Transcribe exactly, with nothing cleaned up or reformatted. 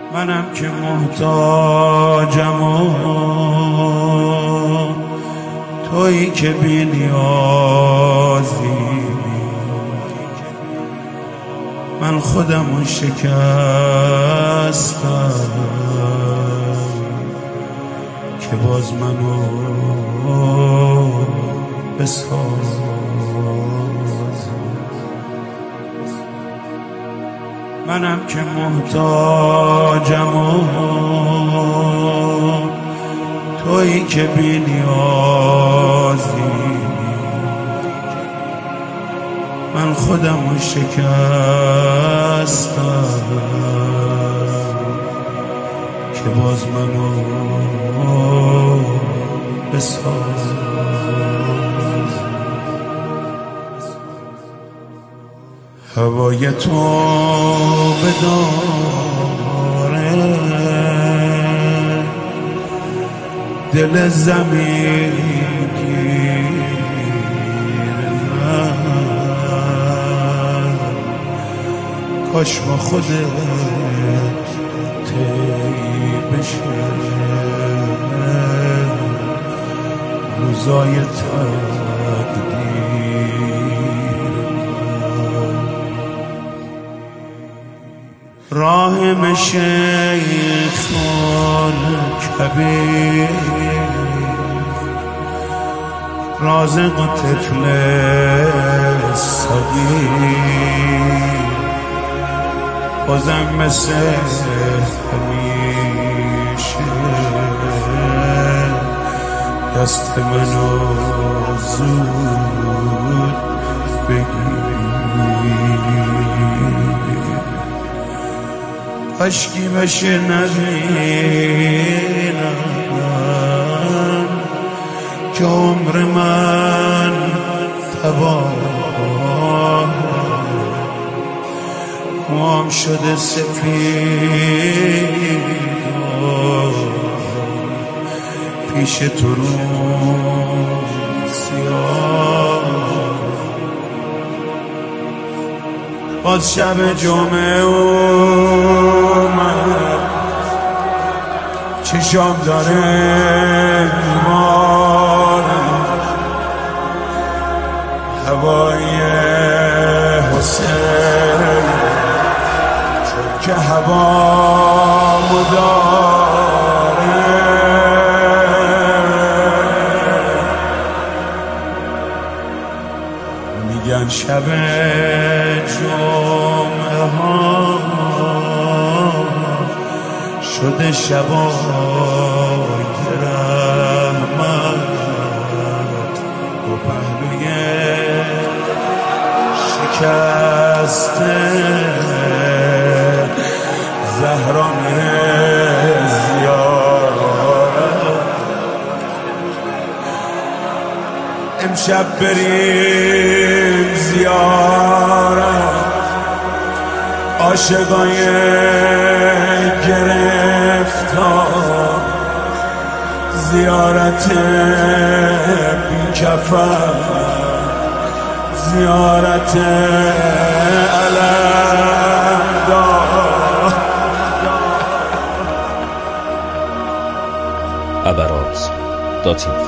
منم که محتاجم و تویی که بی نیازی. من خودمو شکستم که باز منو بساز. منم که محتاجم و تویی که بی نیازی. من خودمو شکستم که باز منو بساز. هوای تو بداره دل زمین گیر من. کاش با خودت طی بشه روزای راه شیخ کبیر رازق و طفل صغیر بازم مثل همیشه دست منو زود بگیر. عشقی بشه نبینم که عمر من تباه موام شده سفید پیش تو رو سیاه. باز شب جمعه اومد چشام داره میمارم هوای حسین چون که هوا مداره. میگن شب جمعه ها شده شبای رحمت و پهلوی شکسته زهرا میره زیارت. امشب بریم زیارت عاشقای گرفتار زیارت بی کفن زیارت علمدار. ابراز دات اینفو